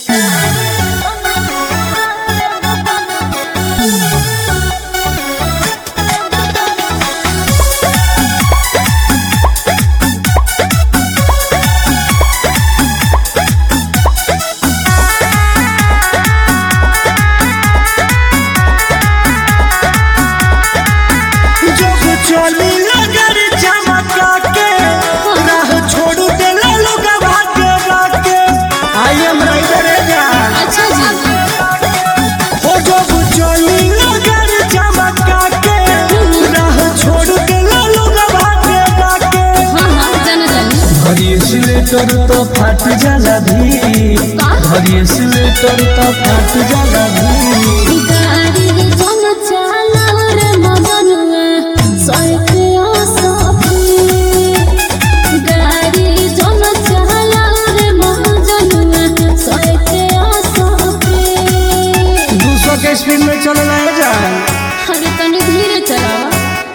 Sweater तो फाट जाला भी भरिए स्वेटर तो फाट जाला भी गाड़ी जन चला रे मजनुआ सैके आसफी गाड़ी जन चला रे मजनुआ सैके आसफी 200 के स्पीड में चलना है जान। अरे तनी धीरे चलावा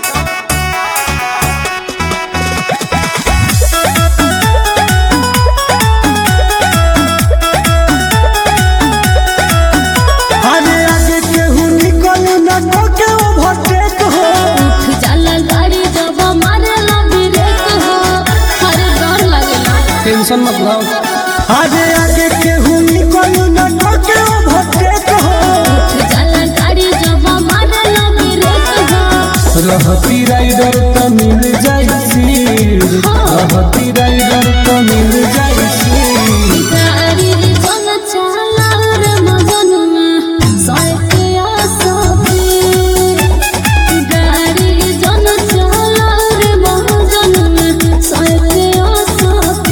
टेंशन मत लो आगे आगे केहू निकल न टके ओवरटेक हो जाला गाड़ी जब मारे लगी रेक हो रहती राइडर तो मिल जाई सीट रहती राइडर तो मिल जाई सीट गाड़ी जन चला रे मजनुआ सैके आसफी गाड़ी जन चला रे मजनुआ सैके आसफी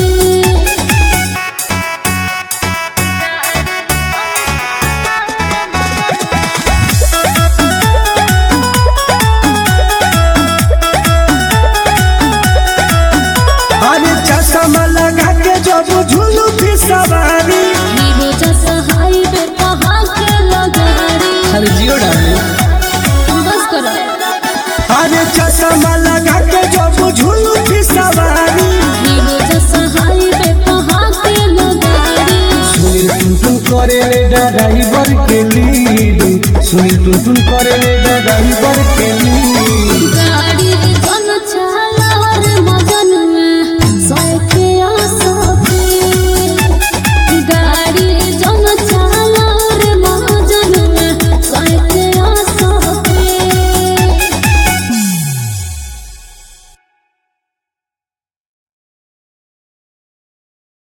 चश्मा लगा के जब झूलू की सवारी हीरो जैसा हाईवे कहाँ के लगाड़ी अरे जियो डाले बस करो अरे चश्मा लगा के जब झूलू की सवारी हीरो जैसा हाईवे कहाँ के लगाड़ी सुनील टुन करे रे ड्राइवर के लीड सुनील टुन करे रे ड्राइवर